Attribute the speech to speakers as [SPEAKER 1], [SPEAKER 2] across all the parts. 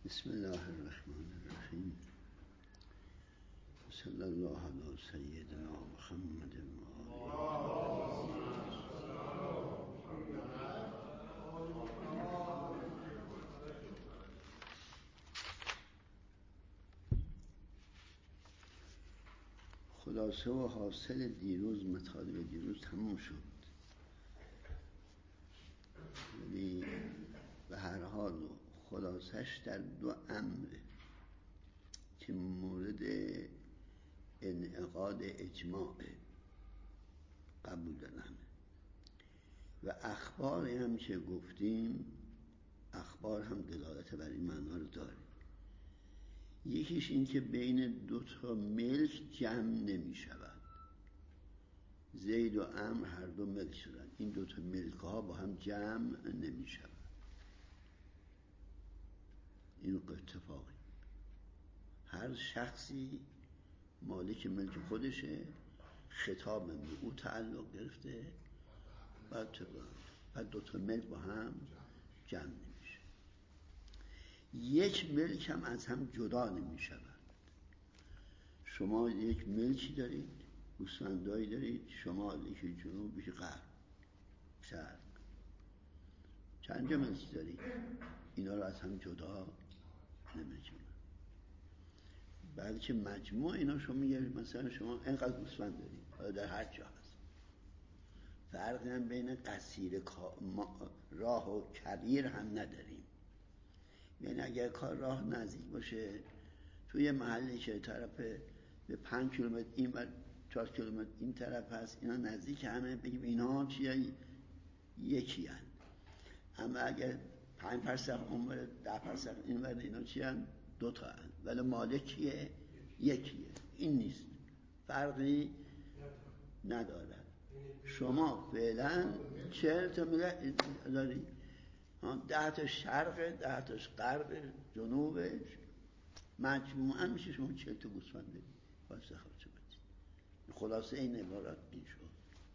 [SPEAKER 1] بسم الله الرحمن الرحیم. صلی الله علی سیدنا محمد و خلاصه و حاصل دیروز، مطالب دیروز تموم شد. یعنی به هر حال خلاصش در دو امر که مورد انعقاد اجماع قبول دارم و اخبار هم که گفتیم، اخبار هم دلالت بر این معنا رو داره. یکیش این که بین دو تا ملک جمع نمی شود. زید و عمرو هر دو ملک شدن، این دو تا ملک ها با هم جمع نمی شود. این اتفاقی، هر شخصی مالک ملک خودشه، خطاب به او تعلق گرفته، بعد دو تا ملک با هم جمع نمیشه. یک ملک هم از هم جدا نمی شود. شما یک ملکی دارید، گوسفندایی دارید، شمال، یکی جنوب، یکی غرب، شرق، چند ملک دارید، اینا رو از هم جدا نمی‌کنه. بلکه مجموع اینا شما میگید مثلا شما اینقدر گوسفند دارید، در هر جا هست. فرقی هم بین قصیر راه و کبیر هم نداریم. یعنی اگر کار راه نزدیک باشه، توی محلی که طرف به 5 کیلومتر این و 4 کیلومتر این طرف هست، اینا نزدیک همه، بگیم اینا چیه؟ یکی هست. اما اگر 5% اونور 10% اینور، اینا چی هست؟ 2 تا هست، ولی مالک کیه؟ یکیه. این نیست، فرقی ندارد. شما فعلا 40 تا ملک داری، 10 تا شرق، 10 تاش غرب، جنوبش، مجموعاً میشه شما 40 تا گوسفند دارید. واسه خودت بدید. خلاصه این عبارت این شد.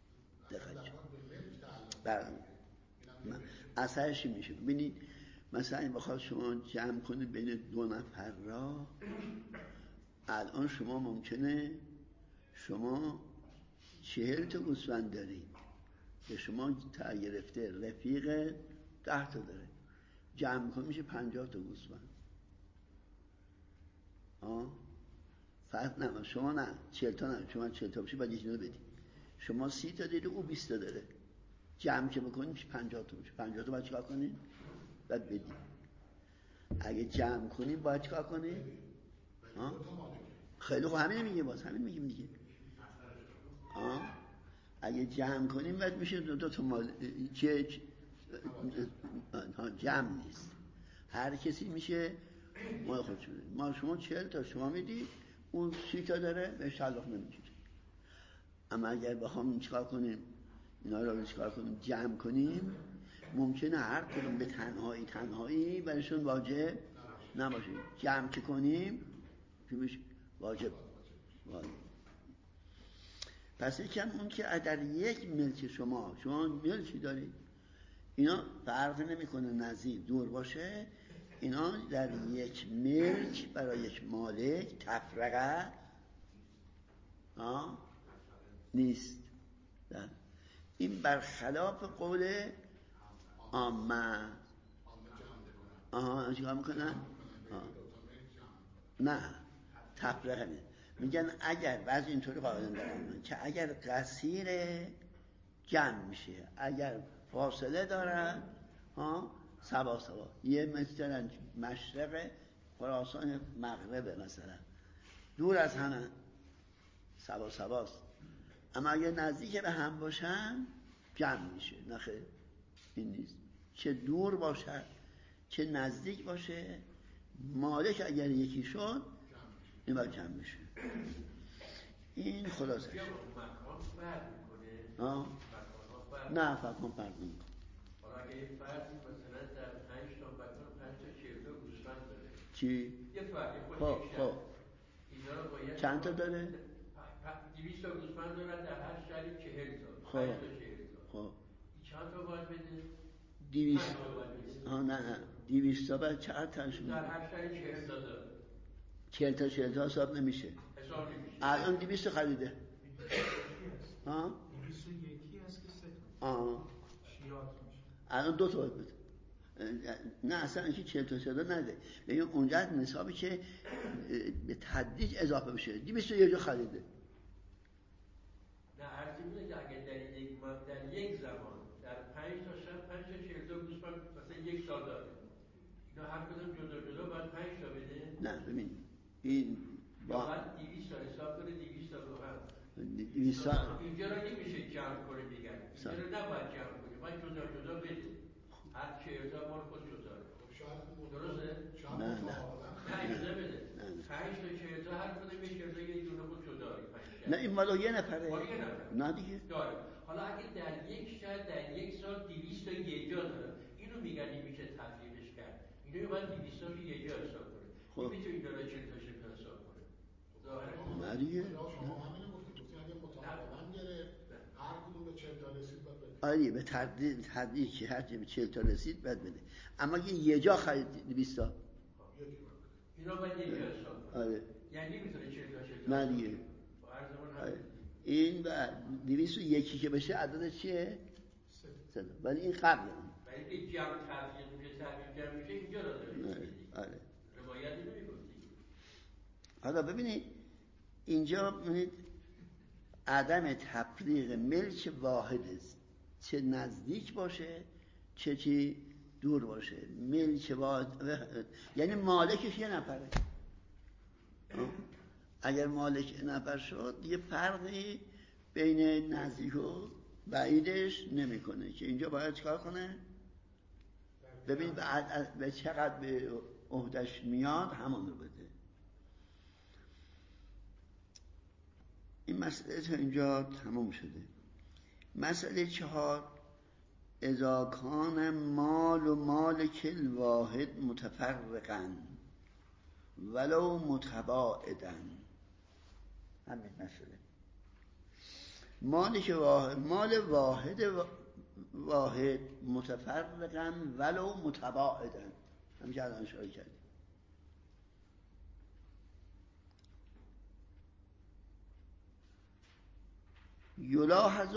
[SPEAKER 1] دقیقاً اثرش میشه. ببینید مثلا این بخواد شما جمع کنید بین 2 نفر را، الان شما ممکنه شما 40 تا گوسفند دارید که شما تا گرفته رفیق 10 تا داره، جمع کنید میشه 50 تا گوسفند. فرق نمید. شما نه 40 تا نه، شما 40 تا باشید بعد یه بدید. شما 30 تا دارید، او 20 تا داره، جمع که بکنید میشه 50 تا. 50 تا باید چیکار کنید؟ باید بدید. اگه جمع کنیم باید چیکار کنیم؟ خیلی خوب، همین میگه، باز همین میگیم دیگه. اگه جمع کنیم باید میشه 2 تا مال که جمع نیست، هر کسی میشه مال خودش. ما شما 40 تا شما میدید، اون 30 تا داره، بهش تعلق نمیگیره. اما اگر بخوام چیکار کنیم اینا رو چیکار کنیم جمع کنیم، ممکنه هر کدوم به تنهایی برایشون واجب نباشه. جمع که کنیم که میشه واجب. پس یکم اون که در یک ملک شما ملکی دارید، اینا فرق نمیکنه نزدیک دور باشه، اینا در یک ملک برای یک مالک تفرقه نیست. این برخلاف قول عامه. چیکار میکنن؟ نه، تفرقه نیست. میگن اگر بعضی اینطوری قاعده دارن که اگر قصیر جمع میشه، اگر فاصله دارن سوا یه مثلا مشرق خراسان مغرب مثلا دور از همه سواست، اما اگر نزدیک به هم باشن جمع میشه. نخیر، این نیست. چه دور باشه چه نزدیک باشه، مالک اگر یکی شد این باید جمع میشه. این خلاصه
[SPEAKER 2] مکان فرق میکنه؟
[SPEAKER 1] نه، مکان فرق نمیکنه.
[SPEAKER 2] حالا اگه یه فردی مثلا در 5 تا مکان 5 تا 40 تا گوسفند داره،
[SPEAKER 1] چی؟
[SPEAKER 2] یه فردی خود یک شهر، اینا رو باید
[SPEAKER 1] چند تا داره؟
[SPEAKER 2] 200 تا گوسفند داره، در هر شهری 40 تا، 5 تا 40 تا. این چند تا باید بده؟
[SPEAKER 1] 200. نه 200 تا بعد چقدر تنشون
[SPEAKER 2] در هر شهری 40 تا داره.
[SPEAKER 1] 40 تا 40 تا حساب نمیشه.
[SPEAKER 2] حساب نمیشه.
[SPEAKER 1] الان 200 خریده. ها؟
[SPEAKER 3] 201 هست که 3 تا. شیرات میشه.
[SPEAKER 1] الان 2 تا باید بده. نه اصلا اینکه 40 تا 40 نده. ببین اونجا نصابی که به تدریج اضافه بشه. 200 یه جا خریده.
[SPEAKER 2] نه عرضی بوده که اگر در یک زمان در 5 تا شب 5 تا 40 تا گوسفند مثلا یک سال داره. اینا هر کدوم جدا جدا باید 5 تا بده.
[SPEAKER 1] نه ببین این
[SPEAKER 2] با بعد 200 تا حساب کنه 200 تا رو هم
[SPEAKER 1] 200
[SPEAKER 2] اینجا رو نمیشه جمع کنه دیگر. اینجا رو نباید جمع کنه. باید جدا جدا بده. هر 40 تا مال خود جدا. درسته؟
[SPEAKER 1] نه
[SPEAKER 2] اجازه بده. 5 تا 40 تا هر کدوم 40 تا یه دونه خود جدا.
[SPEAKER 1] نه این مالو یه نفره.
[SPEAKER 2] مال یه نفره.
[SPEAKER 1] نه دیگه.
[SPEAKER 2] داره. حالا اگه در یک شهر در یک سال 200 تا یه جا داره. اینو میگن میشه تفریقش کرد. اینو باید 200 تا یه جا حساب کنه.
[SPEAKER 1] خب
[SPEAKER 2] نمیتونی داره 40 تا حساب کنه. ظاهرا
[SPEAKER 1] نه دیگه.
[SPEAKER 4] شما همین گفتید اگه متعاقبا گرفت هر کدوم به 40 تا رسید باید بده.
[SPEAKER 1] آره به تدریج که هر چی به 40 تا رسید باید بده. اما یه جا خرید 200 تا.
[SPEAKER 2] اینا باید یه جا حساب کنه.
[SPEAKER 1] آره.
[SPEAKER 2] یعنی نمیتونه 40 تا
[SPEAKER 1] نه دیگه. آره. این بعد 201 که بشه عدد چیه؟ 3. ولی این قبل اون.
[SPEAKER 2] ولی که جمع تفریق میشه تفریق جمع میشه اینجا را داره.
[SPEAKER 1] آره.
[SPEAKER 2] روایتی نمیگفتی.
[SPEAKER 1] حالا ببینید اینجا ببینید عدم تفریق ملک واحد است. چه نزدیک باشه چه چی دور باشه. ملک واحد یعنی مالکش یه نفره. اگر مالک نفر شد یه فرقی بین نزدیک و بعیدش نمیکنه که اینجا باید چکار کنه؟ ببین به چقدر به عهدش میاد همون رو بده. این مسئله تا اینجا تمام شده. مسئله 4 اذا کان مال و مالک الواحد متفرقا ولو متباعدا. همین مسئله مالک واحد مال واحد متفرقا ولو متباعدا. همین که الان اشاره کردیم. یلاحظ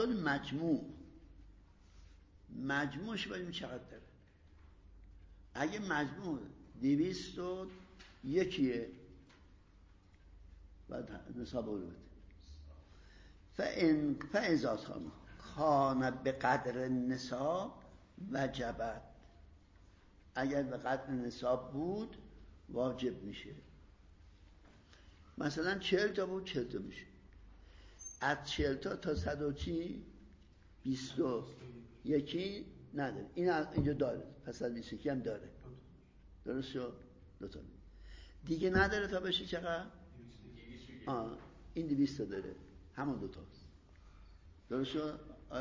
[SPEAKER 1] مجموعش بریم چقدر داره. اگه مجموع 201 بعد نصاب رو بده. فاذا کان به قدر النصاب وجبت. اگر به قدر نصاب بود واجب میشه. مثلا 40 تا بود 40 تا میشه. از 40 تا 121 نداره. این اینجا داره. پس از 21 هم داره. درست شد؟ 2 تا دیگه نداره تا بشه چقدر؟ این 200 داره. همون 2 تاست. درست شد؟ آیا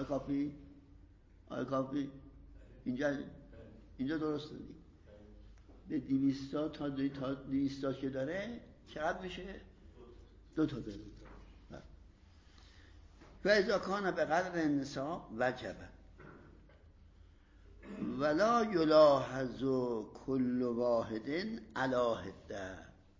[SPEAKER 1] کافی؟ اینجا درست دیگه. به 200 تا 200 که داره چقدر میشه؟ 2 تا داره. و اذا کان به قدر النصاب وجب ولا یلاحظ کل واحد علی حده.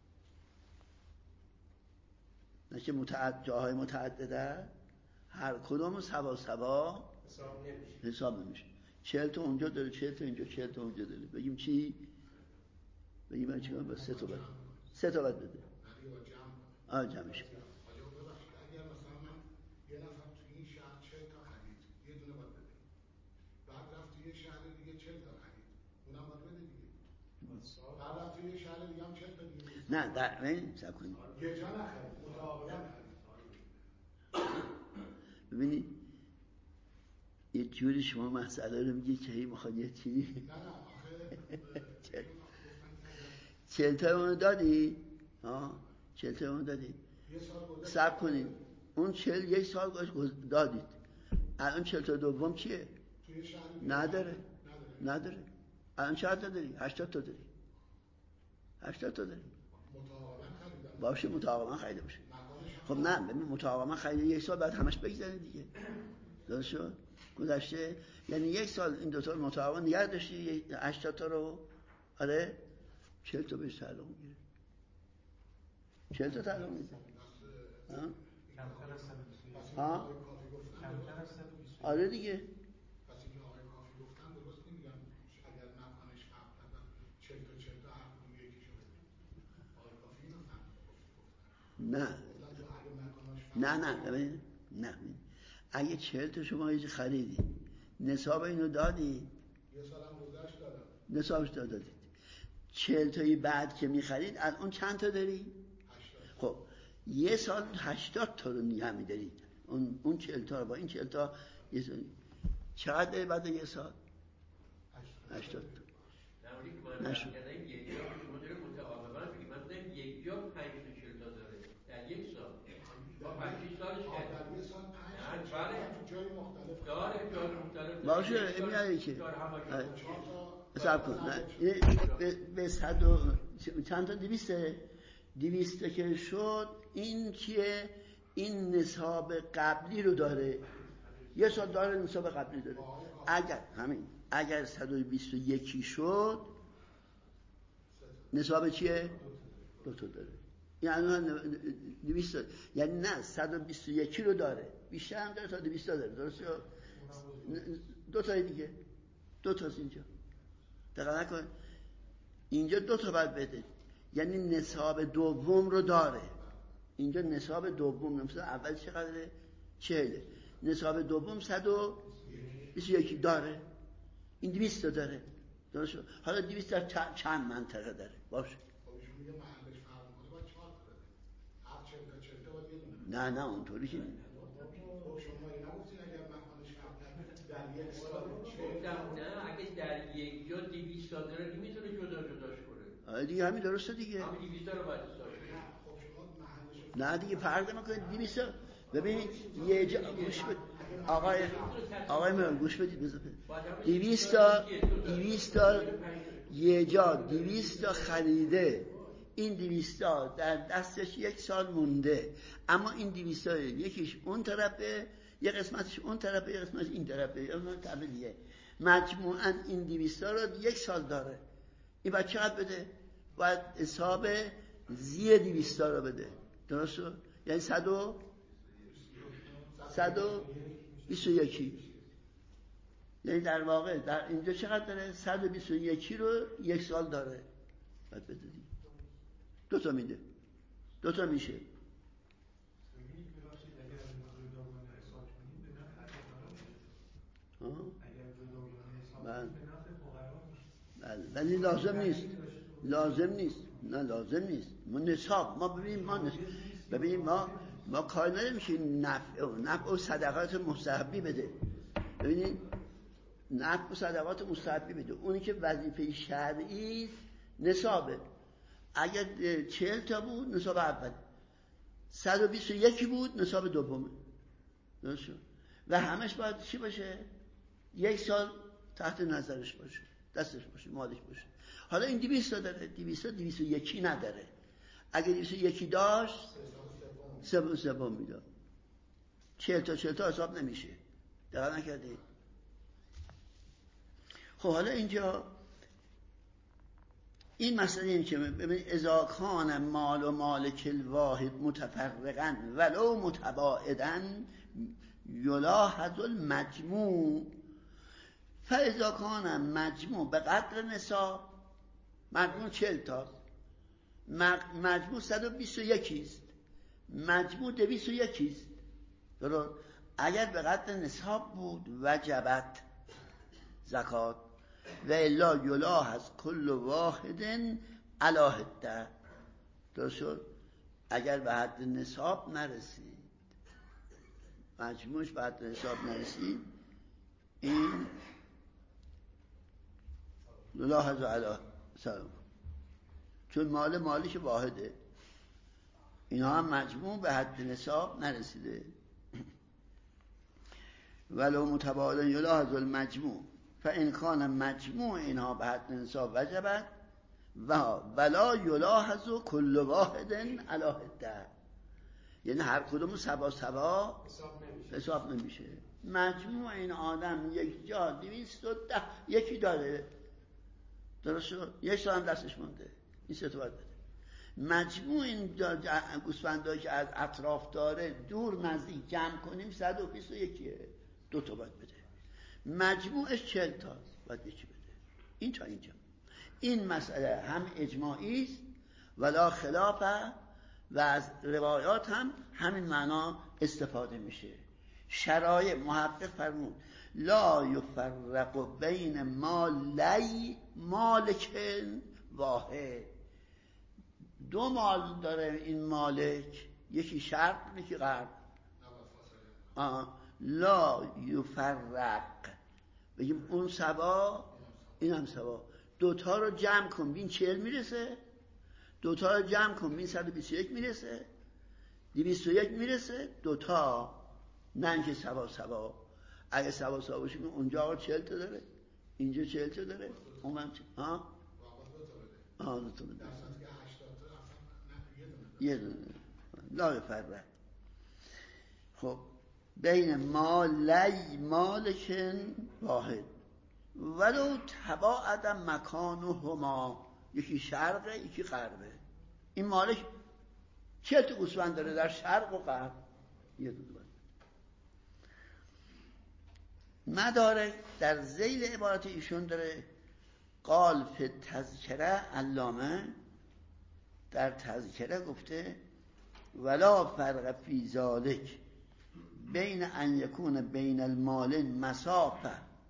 [SPEAKER 1] نشه جاهای متعدده هر کدوم سوا حساب نمیشه. 40 تا اونجا داره 40 تا اینجا 40 تا اونجا داره. بگیم چی؟ بگیم من چیکار با 3 تا بده. 3 تا بده. جمعش کن.
[SPEAKER 4] اگر مثلا من یه نفر توی این شهر 40 تا خرید یه دونه باید بده. بعد رفت توی یه شهر دیگه 40 تا خرید اونم باید بده دیگه. بعد رفت توی یه شهر دیگه هم 40 تا دیگه.
[SPEAKER 1] نه در این سب کنید.
[SPEAKER 4] یه جا نخرید متعاقبا خرید.
[SPEAKER 1] ببینید یه جوری شما مسئله رو میگی که هی میخواد یه چی؟
[SPEAKER 4] نه آخه
[SPEAKER 1] 40 تا اونو دادی؟ 40 تا اونو دادی؟ صبر کنید اون 40 یک سال دادید. الان 40 تا دوم چیه؟ نداره. الان چقدر تا داری؟ 80 تا داری. 80 تا داری. باشه متعاقبا خریده باشه. خب نه ببین متعاقبا خریده یک سال بعد همش بگذره دیگه. درست شد؟ گذشته یعنی یک سال این دوتا رو متعاقبا نگه داشتی 80 تا رو آره 40 تا بهش طلاق میگیره. 40 تا طلاق میگیره.
[SPEAKER 3] کمتر از 121.
[SPEAKER 1] ها؟
[SPEAKER 3] کمتر از 121.
[SPEAKER 1] آره دیگه.
[SPEAKER 4] پس اینکه آقای کافی گفتن درست نمیگن. اگر مکانش قبل 40 تا هر کدوم یکیشو بده. آقای کافی اینو
[SPEAKER 1] نه اگه 40 تا شما یه خریدی نصاب اینو دادی،
[SPEAKER 4] یه سالم گذشت دادم،
[SPEAKER 1] نصابش دادید، 40 تایی بعد که میخرید از اون چند تا داری؟
[SPEAKER 4] 80.
[SPEAKER 1] خب یه سال 80 تا رو نگه میدارید، اون 40 تا رو با این 40 تا یه سال چقدر داری بعد یه سال؟ 80 تا. نشد.
[SPEAKER 2] یک جا شما داره متعاقبا بگید من دارم یک جا 5 تا 40 تا داره در یک سال با 5 سالش کرد
[SPEAKER 4] در یه سال 5 تا تو جای مختلف
[SPEAKER 2] داره جای مختلف
[SPEAKER 1] باشه این میاره که حساب کن به 100 چند تا 200 که شد این چیه؟ این نصاب قبلی رو داره، یه سال داره نصاب قبلی داره. اگر 121 شد نصاب چیه؟ 2 تا داره. یعنی 200 یعنی نه 121 رو داره، بیشتر هم داره تا 200 داره. درسته؟ 2 تا دیگه 2 تا اینجا دقیقا نکن، اینجا 2 تا باید بده، یعنی نصاب دوم رو داره. اینجا نصاب دوم مثلا اول چقدره؟ 40. نصاب دوم 121 داره، این 200 تا داره. درسته؟ حالا 200 در چند منطقه داره؟ باشه.
[SPEAKER 4] خب ایشون میگه محلش فرق میکنه باید 4 تا بده. هر 40 تا باید یه دونه.
[SPEAKER 1] نه اونطوری که
[SPEAKER 4] خب شما نگفتین اگر مکانش در یک سال
[SPEAKER 2] نه اگه در یک جا 200 تا داره نمیتونه جداش کنه.
[SPEAKER 1] آره دیگه همین درسته دیگه.
[SPEAKER 2] همین 200 تا رو باید حساب کنه.
[SPEAKER 4] خب شما محلش
[SPEAKER 1] نه دیگه فرق نمیکنه. 200 ببینید یه جا گوش بدید آقای من گوش بدید بذارید 200 تا یه جا 200 تا خریده، این 200 تا در دستش یک سال مونده، اما این 200 تا یکیش اون طرفه، یه قسمتش اون طرفه، یه قسمتش این طرفه، اون طرف دیگه، مجموعاً این 200 تا رو یک سال داره. این باید چقدر بده؟ باید حساب زیر 200 تا رو بده. درسته؟ یعنی 121. یعنی در واقع در اینجا چقدر داره؟ 121 رو یک سال داره. باید بده دیگه. 2 تا میده. 2 تا میشه. بله. ولی لازم نیست. نه لازم نیست. ما نصاب ما ببینیم ما کار نداریم که نفع و صدقات مستحبی بده. ببینید نفع و صدقات مستحبی بده، اونی که وظیفه شرعی نصابه. اگر 40 تا بود نصاب اول، 121 بود نصاب دومه. درست شد؟ و همش باید چی باشه؟ یک سال تحت نظرش باشه، دستش باشه، مالش باشه. حالا این 200 تا داره، 201 نداره. اگه 201 داشت سوم میداد. 40 تا حساب نمیشه. دقیق نکردید؟ خب حالا اینجا این مسئله این که ببینید اذا کان مال و مالک الواحد متفرقا ولو متباعدا یلاحظ المجموع، فاذا کان مجموع به قدر نصاب، مجموع 40 تاست، مجموع 121 است، مجموع 201 است. درست؟ اگر به قدر نصاب بود وجبت زکات و الا یلاحظ کل واحد علی حده. درست شد؟ اگر به حد نصاب نرسید، مجموعش به حد نصاب نرسید، این یلاحظ علی سلام، چون مالش واحده، اینا هم مجموع به حد نصاب نرسیده. ولو متباعدا یلاحظ المجموع فان کان مجموع اینها به حد نصاب وجبت ولا یلاحظ کل واحد علی حده، یعنی هر کدوم سبا حساب نمیشه. مجموع این آدم یک جا 210 یکی داره درست شد؟ 1 سال هم دستش مونده، این 3 تا باید بده. مجموع این گوسفندایی که از اطراف داره دور نزدیک جمع کنیم 121 2 تا باید بده. مجموعش 40 تا باید یکی بده. این تا اینجا این مسئله هم اجماعی است ولا خلافه و از روایات هم همین معنا استفاده میشه. شرایع محقق فرمود لا یفرق بین مالی مالک واحد. 2 مال داره این مالک، یکی شرق یکی غرب. لا یفرق بگیم اون سبا این هم سبا، 2 تا رو جمع کن بین 40 میرسه، 2 تا رو جمع کن بین 121 میرسه، 201 میرسه. 2 تا نه اینکه سبا. اگه سبا باشه اونجا آقا 40 تا داره، اینجا 40 تا داره، اونم 2 تا بده.
[SPEAKER 4] در صورتی که 80 تا اصلا
[SPEAKER 1] یه دونه لا یفرق. خب بین مالی مالکن واحد ولو تباعد مکانهما، یکی شرقه یکی غربه. این مالک 40 تا گوسفند داره در شرق و غرب، یه دونه. مدارک در ذیل عبارت ایشون داره قال فی تذکره، علامه در تذکره گفته ولا فرق فی ذالک بین ان یکون بین المال مسافه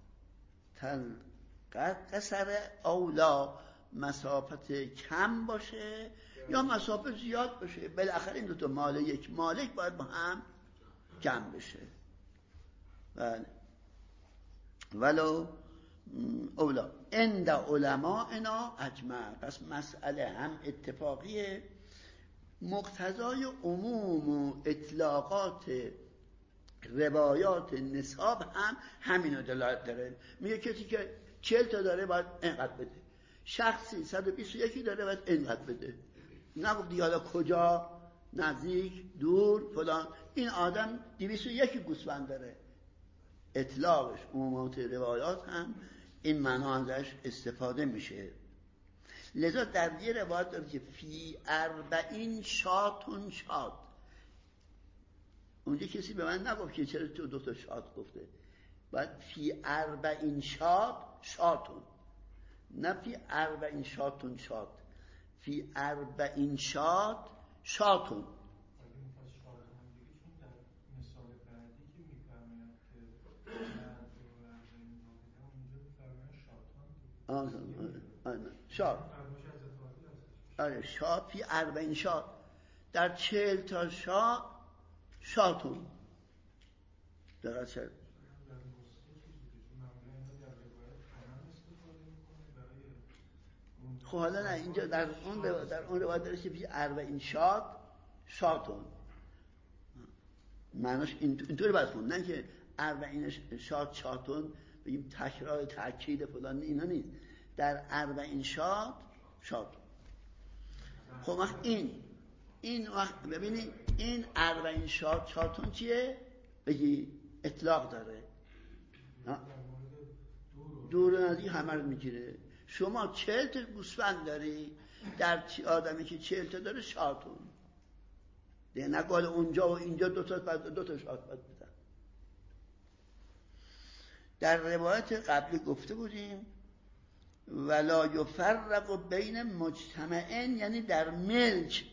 [SPEAKER 1] قصر اولا، مسافت کم باشه یا مسافت زیاد باشه، بالاخره این 2 تا مال یک مالک باید با هم جمع بشه. بله ولو اولا عند علماءنا اجمع. پس مسئله هم اتفاقیه، مقتضای عموم و اطلاقات روایات نصاب هم همینو دلالت داره. میگه کسی که 40 تا داره باید اینقدر بده، شخصی 121 داره باید اینقدر بده. نگفت دیگه حالا کجا، نزدیک، دور، فلان. این آدم 201 گوسفند داره، اطلاقش عمومات روایات هم این معنا ازش استفاده میشه. لذا در یه روایت داره که فی 40 شاتون شات. اونجا کسی به من نگفت که چرا تو 2 تا شات گفته، باید فی 40 شاتون، نه فی 40 شاتون شات، فی 40 شاتون. شات شا فی 40 شات، در 40 تا شاتون دقیقا شد. خب حالا نه اینجا در اون روایت داره که فی 40 شاتون معناش اینطوری باید خوند، نه که 40 شاتون بگیم تکرار تأکید فلان، اینا نیست. در 40 شاتون. خب وقت این وقت ببینید این 40 شاتون چیه؟ بگی اطلاق داره، دور نزدیک همه رو میگیره. شما 40 تا گوسفند داری، در آدمی که 40 تا داره شاتون ده، نگال اونجا و اینجا 2 تا شات باید بدن. در روایت قبلی گفته بودیم ولا یفرق بین مجتمعین، یعنی در ملک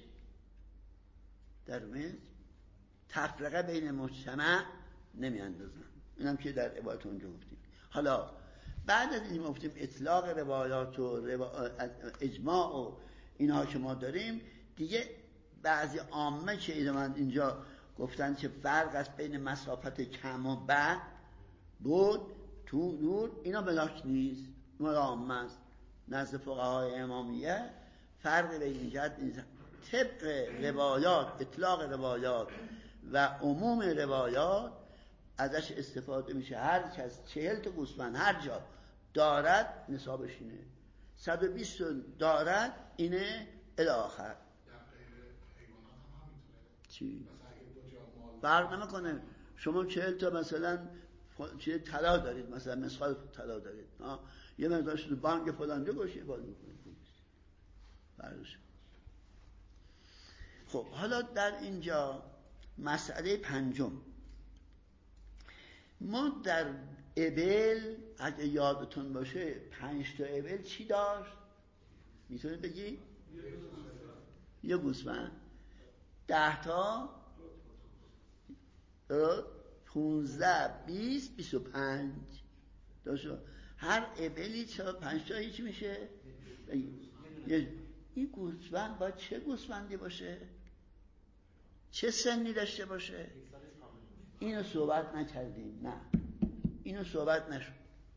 [SPEAKER 1] تفرقه بین مجتمع نمی اندازن. اینم که در عبارت اونجا گفتیم. حالا بعد از این گفتیم اطلاق روایات و اجماع و اینها که ما داریم دیگه، بعضی عامه که من اینجا گفتن که فرق است بین مسافت کم و بعد بود تو دور، اینا بلاک نیست، اینا عامه است. نزد فقهای امامیه فرق بین این جهت نیست. طبق روایات، اطلاق روایات و عموم روایات ازش استفاده میشه. هر کس 40 تا گوسفند هر جا دارد نصابش اینه، 120 دارد اینه الی آخر.
[SPEAKER 4] در غیر حیوانات هم همینطوره.
[SPEAKER 1] چی؟
[SPEAKER 4] مثلا اگه 2 جا مال
[SPEAKER 1] فرق نمیکنه. شما 40 تا مثلا چیه طلا دارید، مثلا مسخال طلا دارید، یه مقدارش تو بانک فلان جا گوشه باز میکنید. خب حالا در اینجا مسئله پنجم، ما در ابل اگه یادتون باشه 5 تا ابل چی داشت؟ میتونید بگی؟ یه گوسفند. 10 تا 15 20 25 داشت. هر ابلی 5 تا چی میشه؟ این گوسفند باید چه گوسفندی باشه؟ چه سنی داشته باشه؟ اینو صحبت نکردیم. نه اینو صحبت نشد.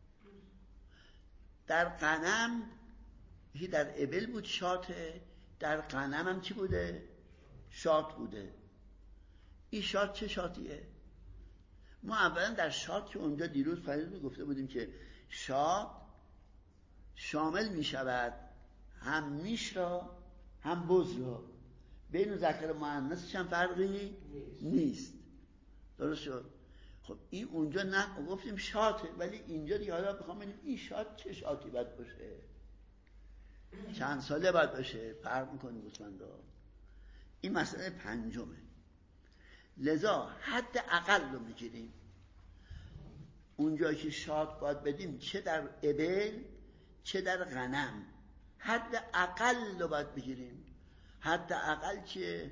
[SPEAKER 1] در غنم یکی در ابل بود شاته، در غنم هم چی بوده؟ شات بوده. این شات چه شاتیه؟ ما اولا در شات که اونجا دیروز فرید گفته بودیم که شات شامل می شود هم میش را هم بز را، بین ذکر و مؤنثش هم فرقی نیست. درست شد؟ خب این اونجا نه گفتیم شاته، ولی اینجا دیگه حالا بخوام ببینیم این شات چه شاتی باید باشه، چند ساله باید باشه، فرق میکنه گوسفندا. این مسئله پنجمه. لذا حد اقل رو میگیریم. اونجا که شات باید بدیم چه در ابل چه در غنم، حد اقل رو باید بگیریم. حد اقل که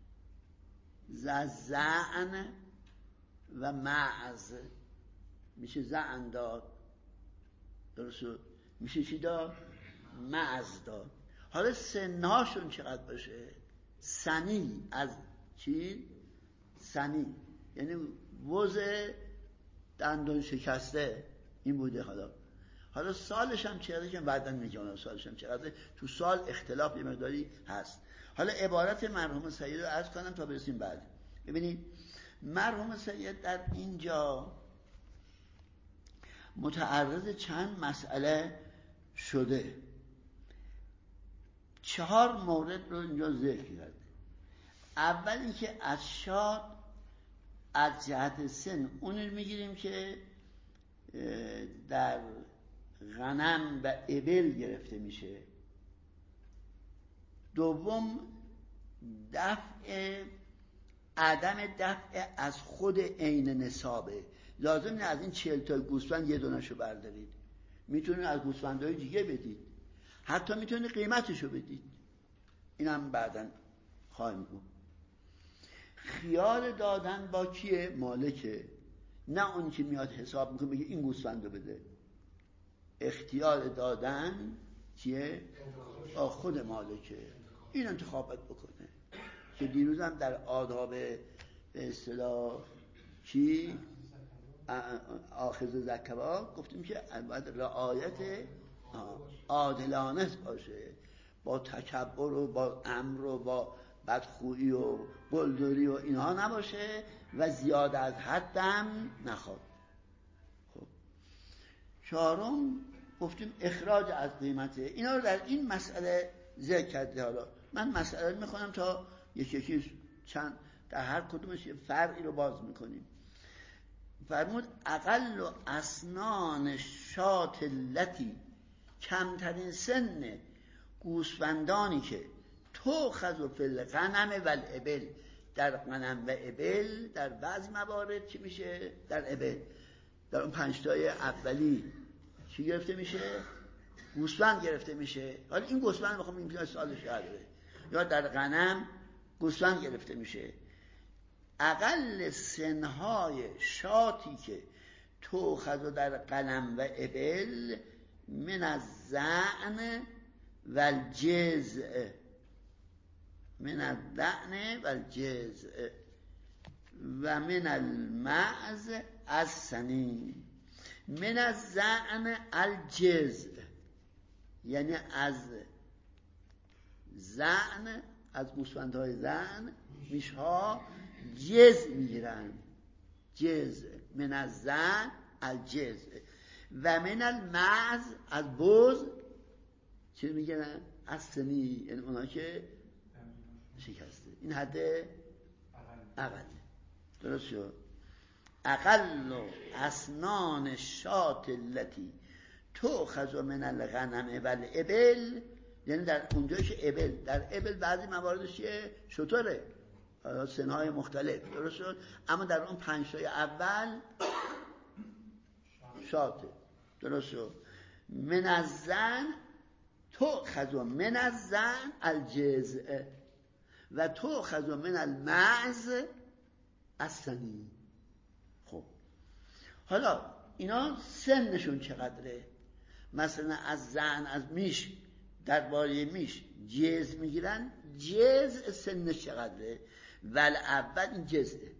[SPEAKER 1] زعن و معز میشه زعن داد، درست میشه چی داد؟ معز داد. حالا سنهاشون چقدر باشه؟ سنی از چی؟ سنی یعنی وز دندون شکسته این بوده. حالا سالش هم چقدره که بعداً میگم سالش هم چقدره، تو سال اختلاف یه مقداری هست. حالا عبارت مرحوم سید رو عرض کنم تا برسیم بعد. ببینید مرحوم سید در اینجا متعرض چند مسئله شده، 4 مورد رو اینجا ذکر کرده. اول اینکه از شاد از جهت سن اون رو میگیریم که در غنم و ابل گرفته میشه. دوم عدم دفع از خود عین نصابه. لازم نه از این 40 تا گوسفند یه دونه‌شو بردارید، میتونید از گوسفندهای دیگه بدید، حتی میتونید قیمتشو بدید. اینم بعداً خواهیم گفت. خیال دادن با کیه؟ مالکه، نه اون که میاد حساب میکنه بگه این گوسفندو بده. اختیار دادن کیه؟ خود مالکه. این انتخابات بکنه که دیروزم در آداب به اصطلاح چی؟ آخذ زکوات گفتیم که باید رعایت عادلانه باشه، با تکبر و با امر و با بدخویی و بلدری و اینها نباشه و زیاده از حدم نخواد. خب 4م گفتیم اخراج از قیمته. اینا رو در این مسئله ذکر کرده. حالا من مسئله میخونم تا یکی چند در هر کدومش یه فرقی رو باز میکنیم. فرمود اقل و اسنان شات التی، کمترین سن گوسفندانی که تؤخذ فی الغنم و الابل، در غنم و ابل در بعض موارد چی میشه؟ در ابل، در اون 5 تای اولی چی گرفته میشه؟ گوسفند گرفته میشه. حالا این گوسفند میخوام این سالش داره، یا در غنم گوسفند گرفته میشه. اقل سنهای شاتی که تؤخذ در غنم و ابل من الزعن و الجزع، من الدعن و الجزع و من المعز السنی. من الزعن الجزع یعنی از زعن، از گوسفندهای زعن میشها جزع میگیرن. جزع من الزعن الجزع و من المعز از بز چی میگیرن؟ از سنی، یعنی اونا که شکسته. این حد اقل. درست شد؟ اقل اسنان شات التي تؤخذ من الغنم والابل، یعنی در اونجایی که ابل، در ابل بعضی مواردش چیه؟ شتره، سنهای مختلف، درست شد؟ اما در اون 5 تای اول شاته، درست شد؟ من الزن تؤخذ من الزن الجزء و تؤخذ من المعز السنی. خب حالا اینا سنشون چقدره؟ مثلا از زن، از میش، درباره میش جز میگیرن، جز سنش چقدره؟ ول اول این جزه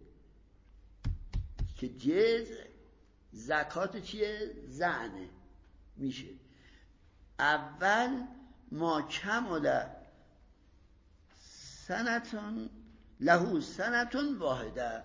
[SPEAKER 1] که جز زکات چیه؟ زنه میشه. اول ما کمل سنتون له سنتون واحده.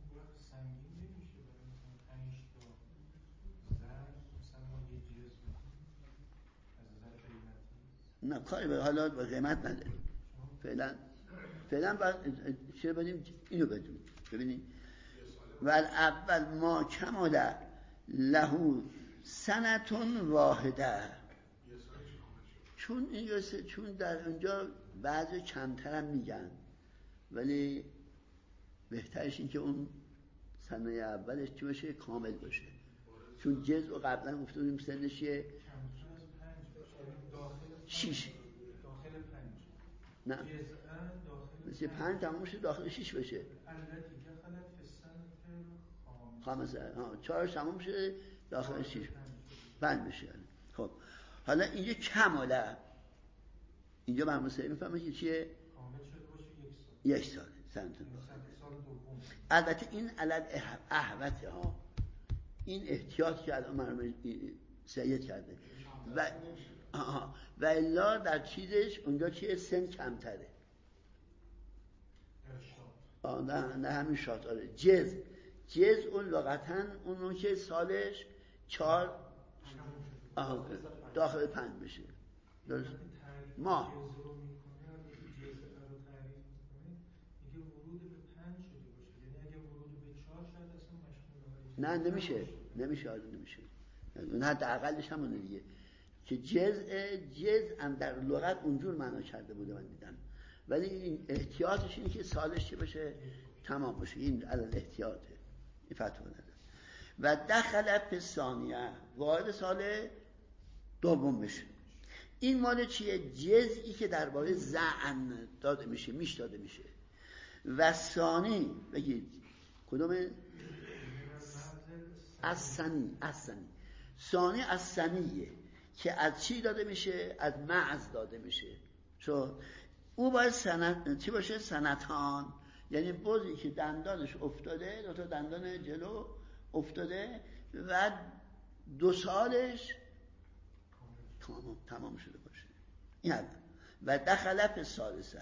[SPEAKER 1] نه کاری به حالا به قیمت نداریم فعلا باید چه بدیم؟ اینو بدیم. ببینید ول اول ما کمل له سنتون واحده، چون در اونجا بعضی کمتر هم میگن، ولی بهترش این که اون سنه اولش چی باشه؟ کامل باشه. چون جزء و قبلا گفتیم سنش 6
[SPEAKER 3] داخل 5
[SPEAKER 1] نه
[SPEAKER 3] جزءا داخل
[SPEAKER 1] مثل 5 تمام شد داخل 6 بشه.
[SPEAKER 3] التي دخلت في السنة
[SPEAKER 1] خامسه 4 تمام شده داخل 6 5 بشه. خب حالا اینجا کماله، اینجا مرموز سعی میفهمه که چیه؟
[SPEAKER 3] کامل شده باشه
[SPEAKER 1] 1 سال سنتون.
[SPEAKER 3] سال دوم.
[SPEAKER 1] البته این علل احوته ها، این احتیاط که الان مرموز سعی کرده و الا در چیزش اونجا چیه؟ سن کمتره. نه همین شاد. آره جز اون لغتاً اونو که سالش 4 داخل 5 بشه. درست؟ ما
[SPEAKER 3] میگه ورود به 5 شده باشه، یعنی اگه ورود به 4 شاید اصلا مشمول
[SPEAKER 1] نه نمیشه اون حد اقلش همونه دیگه که جز هم در لغت اونجور معنا کرده بوده من دیدم، ولی این احتیاطش اینه که سالش چه باشه؟ تمام باشه. این علل احتیاطه، این فتوا نداره. و دخل فی ثانیه، وارد سال دوم بشه. این مال چیه؟ جزئی که درباره زعن داده میشه، میش داده میشه. و ثانی بگید کدومه؟ از سنی ثانی از سنیه که از چی داده میشه؟ از معز داده میشه. چون او باید چی باشه؟ سنتان، یعنی بزی که دندانش افتاده، 2 تا دندان جلو افتاده و 2 سالش تمام شده باشه. این هم و دخل فی الثالثه.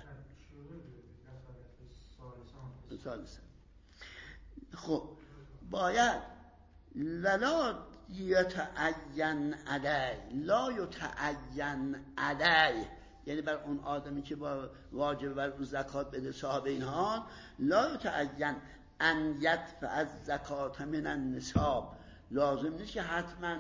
[SPEAKER 1] خب باید ولا یتعین علی، لا یتعین علی، یعنی بر اون آدمی که با واجب بر اون زکات بده صاحب اینها، لا یتعین ان یدفع از زکات من النصاب، لازم نیست که حتما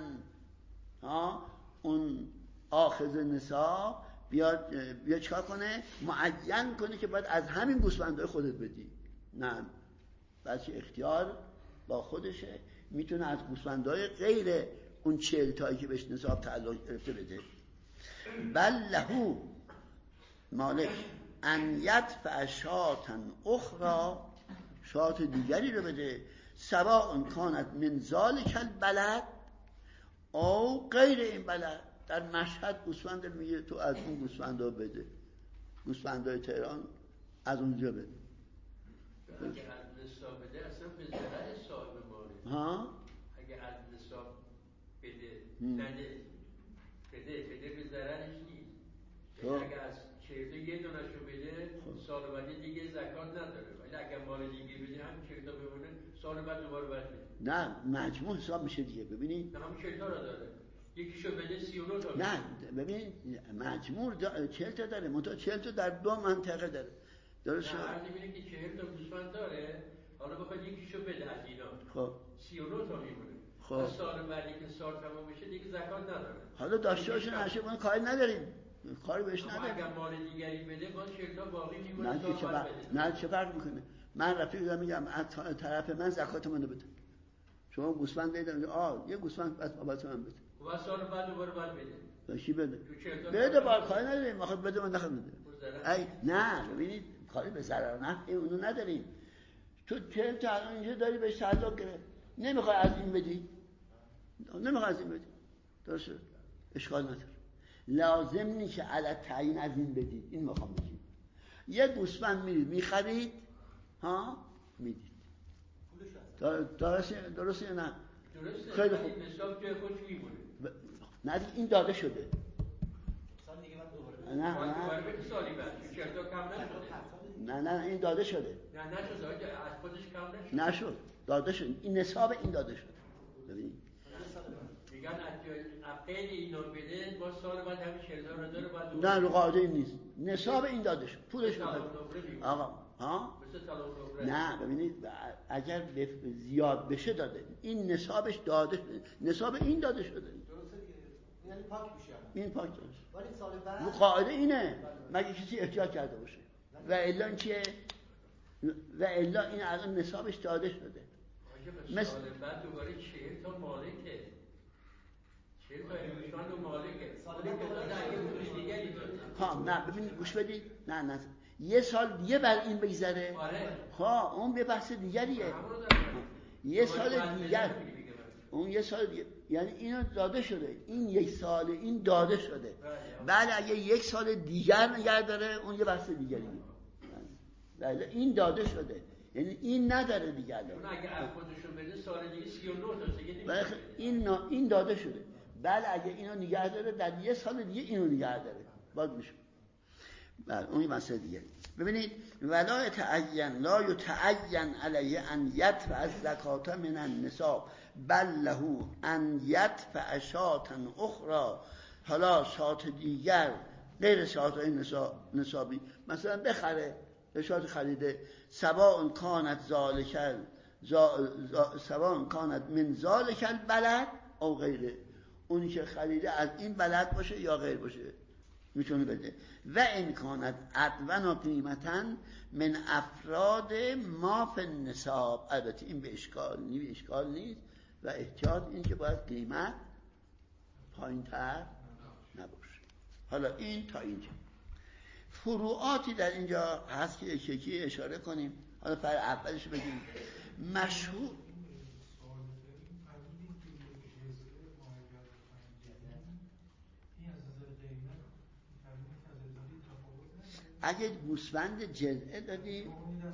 [SPEAKER 1] اون آخذ نصاب بیاد چکار کنه؟ معین کنه که باید از همین گوسفندهای خودت بدی. نه، بلکه اختیار با خودشه، میتونه از گوسفندهای غیر اون 40 تایی که بهش نصاب تعلق گرفته بده. بل لهو مالک ان یدفع شاة اخرى، شات دیگری رو بده، سواء کانت من ذلک البلد او غیر این بلد. در مشهد گوسفند میگه تو از اون گوسفندا بده، گوسفندای تهران از اونجا بده.
[SPEAKER 2] اگه عدل نصاب بده اصلا به ضرر صاحب ماله. اگه عدل نصاب بده بده به ضررش نیست. اگه از 40 یه دونشو بده سال بعد دیگه زکات نداره، ولی اگه مال دیگه بده هم 40 بمونه سال بعد دوباره بده.
[SPEAKER 1] نه مجموع حساب میشه دیگه. ببینید
[SPEAKER 2] هم 40 تا داره، یکیشو بده 39 تا.
[SPEAKER 1] نه ببین مجموع 40 تا داره، منتها 40 تا در 2 منطقه داره. درست شد؟
[SPEAKER 2] نه عرض می‌بینه که 40 تا گوسفند داره، حالا بخواد یکیشو بده از اینا
[SPEAKER 1] خب
[SPEAKER 2] 39 تا میمونه.
[SPEAKER 1] خب
[SPEAKER 2] سال بعدی که سال تمام بشه دیگه زکات نداره.
[SPEAKER 1] حالا داشته باشه نشه ما کاری نداریم، کاری بهش نداریم.
[SPEAKER 2] اگر مال دیگری بده ما 40 تا باقی میمونه.
[SPEAKER 1] نه چه فرق میکنه؟ من رفیق دارم میگم از طرف من زکات منو بده. شما گوسفند بدید، یه گوسفند بس بابت من بده.
[SPEAKER 2] و سال بعد دوباره باید بده.
[SPEAKER 1] کی بده؟ بده با کاری نداریم، میخواد بده من نخواد بده. ای نه ببینید کاری به ضرر نفع اونو نداریم. تو 40 تا الان اینجا داری بهش تعلق گرفت، نمیخوای از این بدی، نمیخوای از این بدی، درسته؟ اشکال نداره. لازم نیست که علی تعیین از این بدید. این میخوام بگم یه گوسفند میرید میخرید میدید. درسته یا نه؟
[SPEAKER 2] درسته.
[SPEAKER 1] خیلی خوب.
[SPEAKER 2] حساب جای خودش میمونه.
[SPEAKER 1] نه این داده شده.
[SPEAKER 5] سال دیگه بعد دوباره
[SPEAKER 2] نه سالی بعد 40 تا کم نشده.
[SPEAKER 1] نه این داده شده.
[SPEAKER 2] نه نشد از خودش کم
[SPEAKER 1] نشد. داده شد. این نصاب این داده شد. ببین
[SPEAKER 2] میگن از غیر اینا بده با سال بعد همین 40 تا رو داره بعد
[SPEAKER 1] نه رو قاعده این نیست. نصاب این داده شد. پولش میاد. آقا نه ببینید اگر زیاد بشه داده، این نصابش داده شده، نصاب این داده شده.
[SPEAKER 5] درسته دیگه، یعنی پاک میشه.
[SPEAKER 1] این پاک داشت.
[SPEAKER 5] ولی سال بعد
[SPEAKER 1] رو قاعده اینه مگه کسی احتیاط کرده باشه. و الا این چیه؟ و الا این الان نصابش داده شده.
[SPEAKER 2] مثل بعد دوباره 40 تا مالکه. 40 تا ایشان و مالکه. سال بعد اگه پولش دیگری داده.
[SPEAKER 1] نه ببینید گوش بدید. نه یه سال دیگه بر این بگذره. اون به بحث دیگریه. یه سال دیگر اون یه سال دیگه. یعنی اینو داده شده، این یک سال این داده شده. بعد اگه یک سال دیگر نگه داره اون یه بحث دیگریه. بله این داده شده، یعنی این نداره دیگر.
[SPEAKER 2] اون اگه از خودشون بده سال دیگه 39 تا دیگه
[SPEAKER 1] نمیشه. این داده شده. بله اگه اینو نگه داره در یه سال دیگه اینو نگه داره باز میشه. بله اون مسئله دیگه. ببینید ولا يتعين لا يتعين علیه ان یدفع الزکات من النصاب بل له ان یدفع شاة اخرى. حالا شاة دیگر غیر شاة نصابی مثلا بخره، شاة خریده سواء کانت سواء کانت من ذلک البلد او غیره، اونی که خریده از این بلد باشه یا غیر باشه میتونه بده. و این کانت ادون و قیمتا من افراد ما فی النصاب. البته این به اشکال نیست و احتیاط این که باید قیمت پایین تر نباشه. حالا این تا اینجا فروعاتی در اینجا هست که یکی اشاره کنیم. حالا پر اولش بگیم مشهور اگه گوسفند جزعه دادی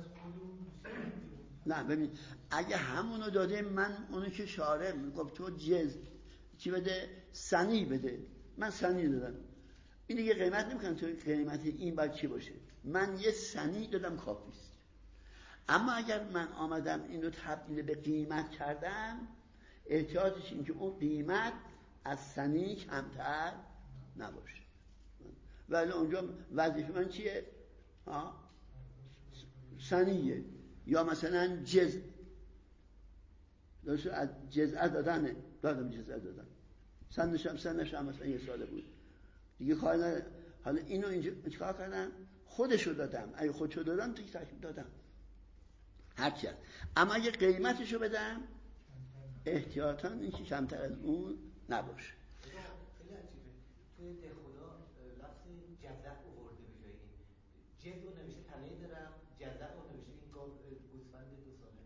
[SPEAKER 1] نه ببین اگه همونو داده من اونو که شارع میگفت تو چی بده سنی بده، من سنی دادم، این دیگه قیمت نمیکنم تو قیمت این باید چی باشه، من یه سنی دادم کافیست. اما اگر من آمدم اینو تبدیل به قیمت کردم احتیاطش این که اون قیمت از سنی کمتر نباشه. ولی اونجا وظیفه من چیه؟ سنیه یا مثلا جزء درسته از جزء دادن سنش هم مثلا یه ساله بود دیگه کار ندارم. حالا اینو اینجا چیکار کردم؟ خودشو دادم. اگه خودشو دادم دیگه تکلیف دادم هرچی هست. اما اگه قیمتشو بدم احتیاطاً این که کمتر از اون نباشه.
[SPEAKER 5] خیلی عجیبه توی ده خدا لفظ جزع آورده به جای این جز رو نوشته تنه درم، جزع رو نوشته این گوسفند 2 ساله.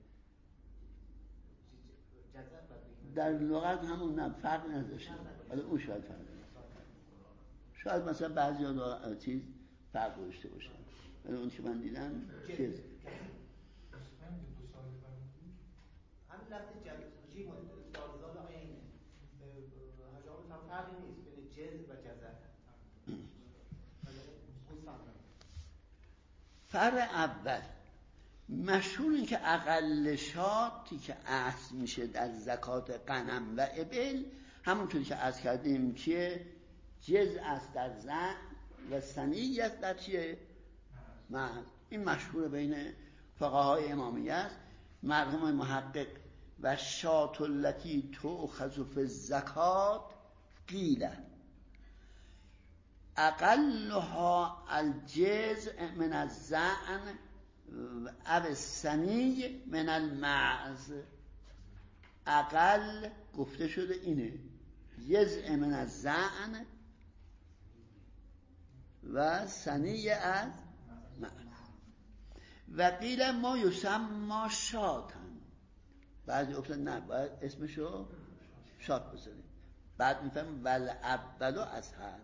[SPEAKER 5] جزع
[SPEAKER 1] در لغت همون نه فرق نداشته. حالا اون شاید فرق شاید مثلا بعضی ها چیز فرق داشته باشن ولی اون که من دیدم چیز
[SPEAKER 5] همین لفظ جزع سال آینه حجاب هم فرقی نیست بین جز و جزع.
[SPEAKER 1] فرق اول مشهور این که اقل شاتی که اصل میشه در زکات غنم و ابل همونطوری که عرض کردیم که جز است در زن و سنی است در چیه؟ محض. این مشهور بین فقهای امامیه است. مرحوم محقق و شات التی تؤخذ فی الزکات قیل اقلها الجزء من الزعن او الثنی من المعز. اقل گفته شده اینه جزء من الزعن و ثنی از معز. و قیل ما یسمى شاتن، بعضی افتاد نه باید اسمشو شات بذاریم. بعد میفهمیم ول اولو از هر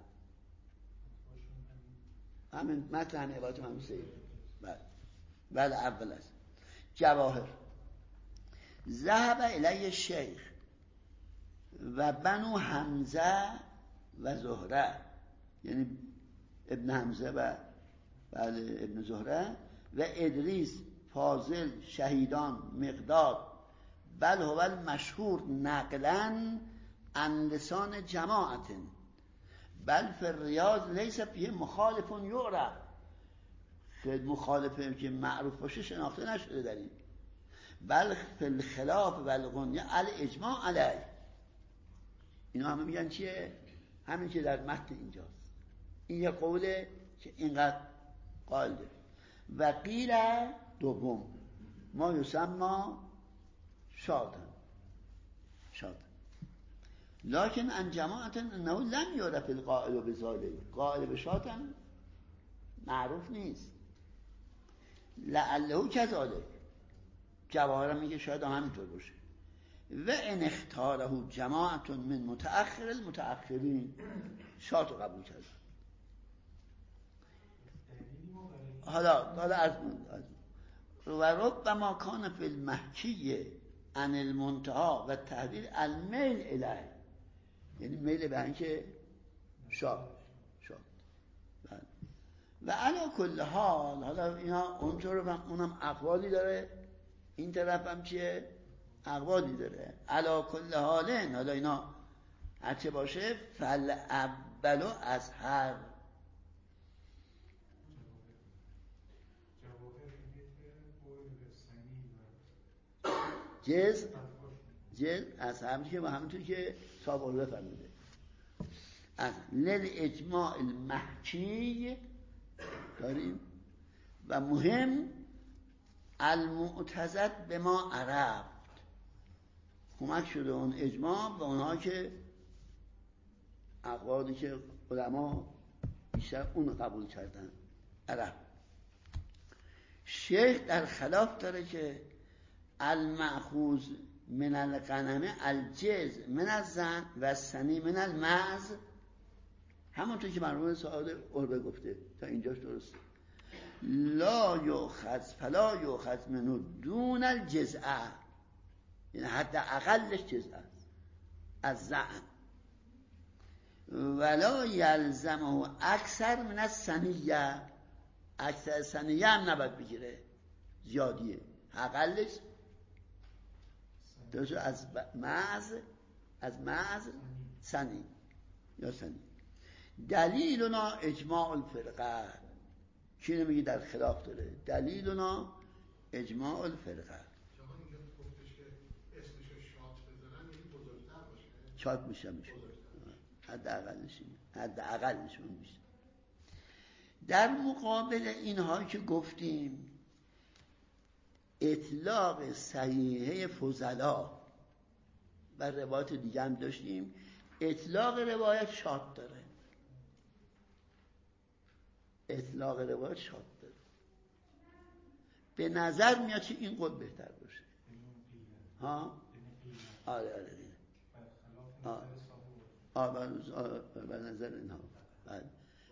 [SPEAKER 1] همین متن عبارت همین سید ول اول است. جواهر ذهب الی شیخ و بنو حمزه و زهره، یعنی ابن حمزه و ابن زهره و ادریس فاضل شهیدان مقداد بل هو المشهور نقلا عن لسان جماعت بل فی الریاض لیس فیه مخالف یعرف. خیلی مخالفه که معروف باشه شناخته نشده در این. بل فی الخلاف و الغنیه الاجماع علیه. اینا همه میگن چیه؟ همین که در متن اینجاست. این یه قوله که اینقدر قائل داره. و قیل دوم ما یسمى شاتن لکن ان جماعت انه لم یعرف القائل بذلك. قائل به شاتن معروف نیست. لعله کذالک. جواهر میگه شاید همینطور باشه. و ان اختاره جماعت من متأخر المتأخرین شات رو قبول کرد. حالا از و ربما کان فی المحکی عن المنتهى و تحریر المیل الیه، یعنی میل به اینکه شاد و علی کل حال. حالا اینا اونطور اونم اقوالی داره، این طرف هم چیه اقوالی داره. علی کل حالن حالا اینا هرچه باشه فل اولو از هر جز از همونطور که همونطور که صاحب فرموده از لل اجماع المحکی داریم. و مهم المعتزد به ما عرفت، کمک شده اون اجماع به اونها که اقوالی که علما بیشتر اون قبول کردن عرب. شیخ در خلاف داره که المأخوذ من الغنم الجز من الزن و الثنی من المعز، همونطور که مرحوم سعاد عربه گفته تا اینجاش درسته. لا یؤخذ فلا یؤخذ منه دون الجزء، یعنی حد اقلش جزء است از زن، ولا یلزمه اکثر من الثنیه، اکثر ثنیه هم نباید بگیره، زیادیه، اقلش درست از معز ثنی یا ثنی. دلیلنا اجماع الفرقه، چی نمیگه در خلاف داره؟ دلیلنا اجماع الفرقه.
[SPEAKER 4] شما اینجا گفتش که اسمشو شات بذارن یعنی بزرگتر باشه،
[SPEAKER 1] شات میشه حد اقلش میشه. در مقابل اینها که گفتیم اطلاق صحیحه فضلا و روایت دیگه هم داشتیم، اطلاق روایت شات داره، اطلاق روایت شات داره. به نظر میاد که این قول بهتر باشه. ها؟ آره به نظر اینها. بعد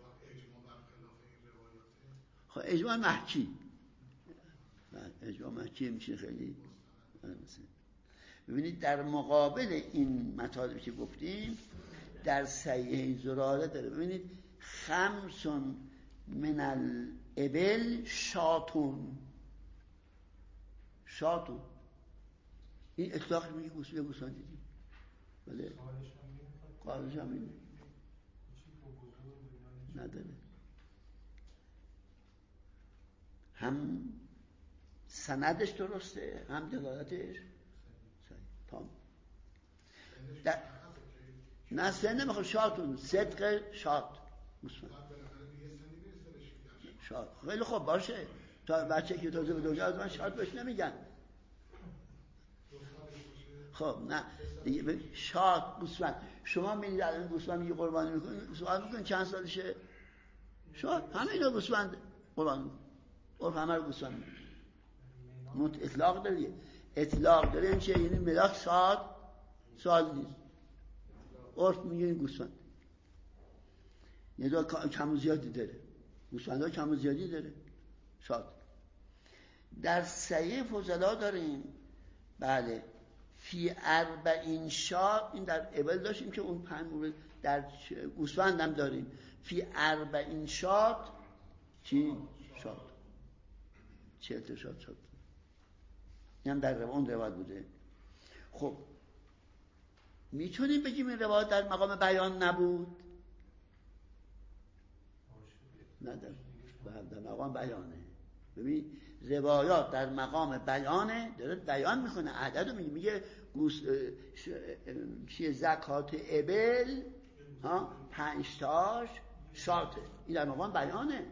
[SPEAKER 1] خب اجماع محکی، اجماع محکی میشه خیلی مثلا. ببینید در مقابل این مطالبی که گفتیم در صحیح زراله داره. ببینید خمسون من الابل شاتون این اطلاق میگه گوسفند دیدیم، بله قالش هم این نداره. هم سندش درسته هم دلالتش صحیح. تمام. نه سن نمیخواد، شادتون صدق شاد گوسفند شاد. خیلی خوب باشه، تا بچه که تازه به دنیا از من شاد بهش نمیگن. خب نه دیگه شاد گوسفند. شما میرید الان گوسفند میگه قربانی میکنید، سوال میکنید چند سالشه؟ شاد همه اینا گوسفند قربانی میکنید، همه رو گوسفند میکنید. اطلاق داره، اطلاق داره این چه؟ یعنی ملاک سال نیست، عرف میگه این گوسفند یه دو کم و زیادی داره، گوسفندها کم و زیادی داره شاد. در صحیح فضلا داریم بله فی 40 شاد، این در ابل داشتیم که اون 5 مورد، در گوسفند هم داریم فی 40 شاد چی؟ شاد 40 شاد این هم در اون روایت بوده. خب میتونیم بگیم این روایت در مقام بیان نبود؟ نه در مقام بیانه. ببین روایات در مقام بیانه، داره بیان میکنه، عدد رو میگه چیه زکات ابل 5 تاش شاته، این در مقام بیانه.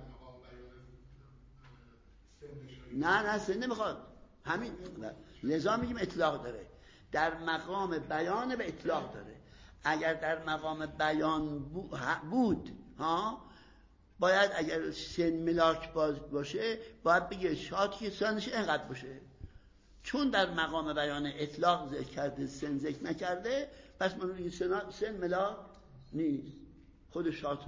[SPEAKER 1] نه سن نمیخواد، همین لذا میگیم اطلاق داره، در مقام بیان به اطلاق داره. اگر در مقام بیان بود باید اگر سن ملاک باشه باید بگه شاد که سنش اینقدر باشه، چون در مقام بیان اطلاق ذکر کرده سن ذکر نکرده، پس من میگه سن ملاک نیست، خود شاته.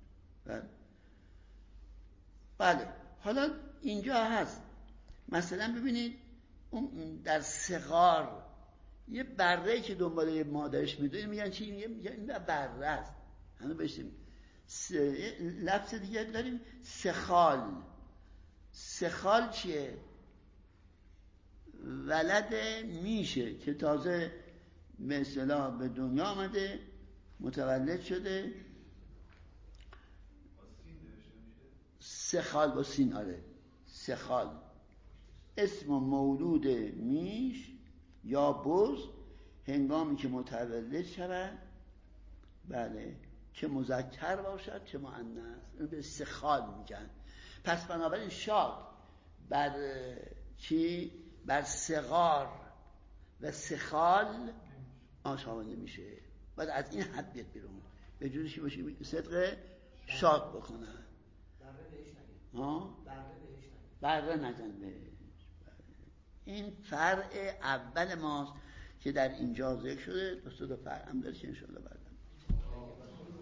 [SPEAKER 1] بله حالا اینجا هست مثلا ببینید اون در صغار یه بره که دنباله مادرش میدونه میگن چی؟ میگن این بره است. همه بشیم لفظ دیگه داریم سخال چیه؟ ولد میشه که تازه به اصطلاح به دنیا آمده، متولد شده. سخال با سین، آره سخال اسم مولود میش یا بز هنگامی که متولد شود، بله چه مذکر باشد چه مؤنث، اینو به سخال میگن. پس بنابراین شاد بر چی؟ بر صغار و سخال شامل نمیشه، باید از این حد بیاد بیرون، به جوری که باشه صدق شاد بکنن. بره نگن بهش. این فرع اول ماست که در اینجا ذکر شده. دو فرع هم داره که انشاءالله بعد